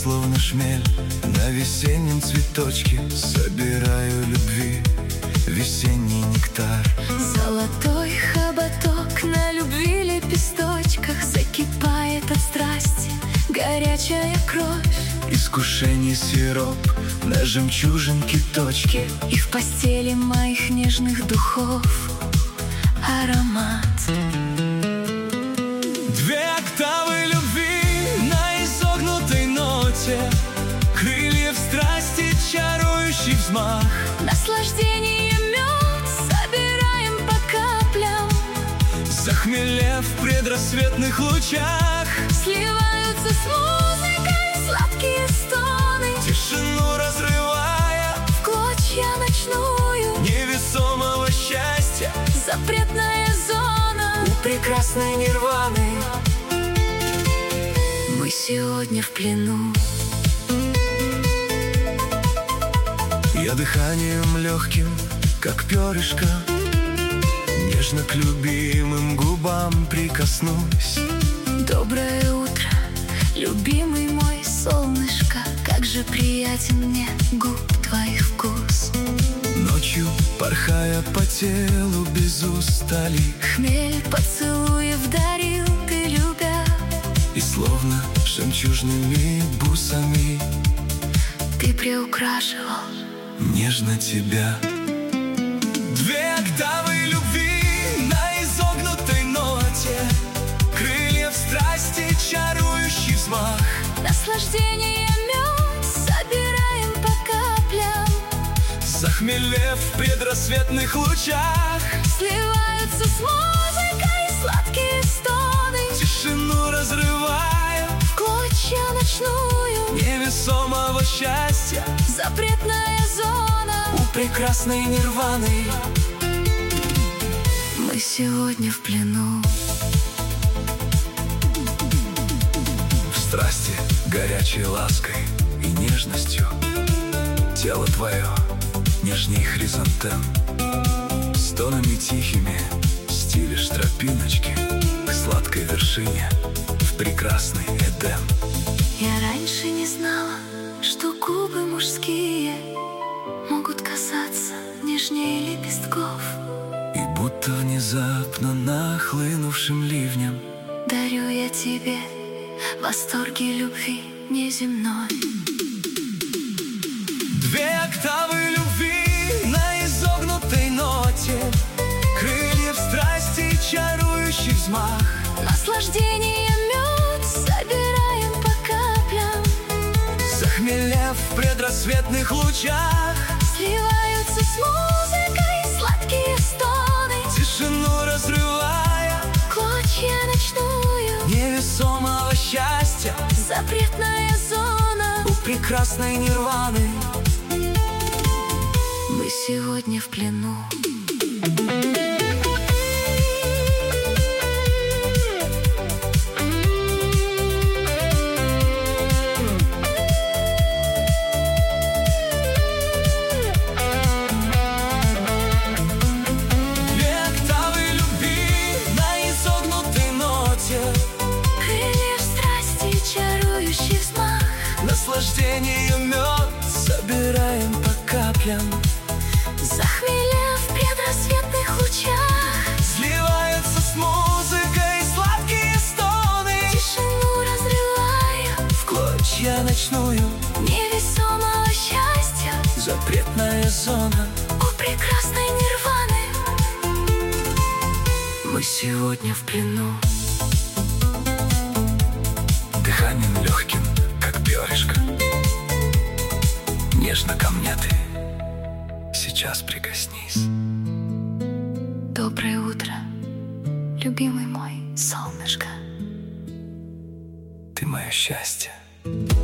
словно шмель на весеннем цветочке. Собираю любви весенний нектар. Золотой хоботок на любви лепесточках. Закипает от страсти горячая кровь. Искушений сироп на жемчужинке точки. И в постели моих нежных духов аромат. Две октавы любви на изогнутой ноте. Крылья в страсти, чарующий взмах. Наслаждение мед собираем по каплям. Захмелев в предрассветных лучах. Сливаются с музыкой сладкие стоны. Тишину разрывая В клочья ночную невесомого счастья. запретная зона У прекрасной нирваны. Мы сегодня в плену. Я дыханием легким, как перышко, нежно к любимым губам прикоснусь. Доброе утро, любимый мой солнышко. Как же приятен мне губ твоих вкус. Ночью, порхая по телу без устали, Хмель поцелуев дарил ты, любя. и словно жемчужными бусами Ты приукрашивал нежно тебя. Две октавы любви на изогнутой ноте. Крылья в страсти, чарующий взмах. наслаждение мед собираем по каплям. Захмелев в предрассветных лучах. Сливаются с музыкой сладкие стоны. Тишину разрывая В клочья ночную невесомого счастья. запретная зона У прекрасной нирваны. Мы сегодня в плену. В страсти горячей лаской и нежностью тело твое нежней хризантем. Стонами тихими стелишь тропиночки к сладкой вершине в прекрасный Эдем. Я раньше не знала, что губы мужские могут казаться нежнее лепестков. И будто внезапно нахлынувшим ливнем Дарю я тебе восторги любви неземной. две октавы любви на изогнутой ноте. Крылья в страсти, чарующий взмах. Наслаждение мед собираем по каплям. Захмелев в предрассветных лучах. Сливаются с музыкой сладкие стоны. Тишину разрывая Клочья ночную невесомого счастья. запретная зона У прекрасной нирваны. Мы сегодня в плену. Две октавы любви на изогнутой ноте. Крылья в страсти, чарующий взмах. Наслаждение мед собираем по каплям. Захмелев в предрассветных лучах. Сливаются с музыкой сладкие стоны. Тишину разрывая В клочья ночную невесомого счастья. запретная зона. У прекрасной нирваны мы сегодня в плену. Дыханием легким, как перышко, нежно ко мне ты сейчас прикоснись. Доброе утро, любимый мой солнышко. Ты мое счастье.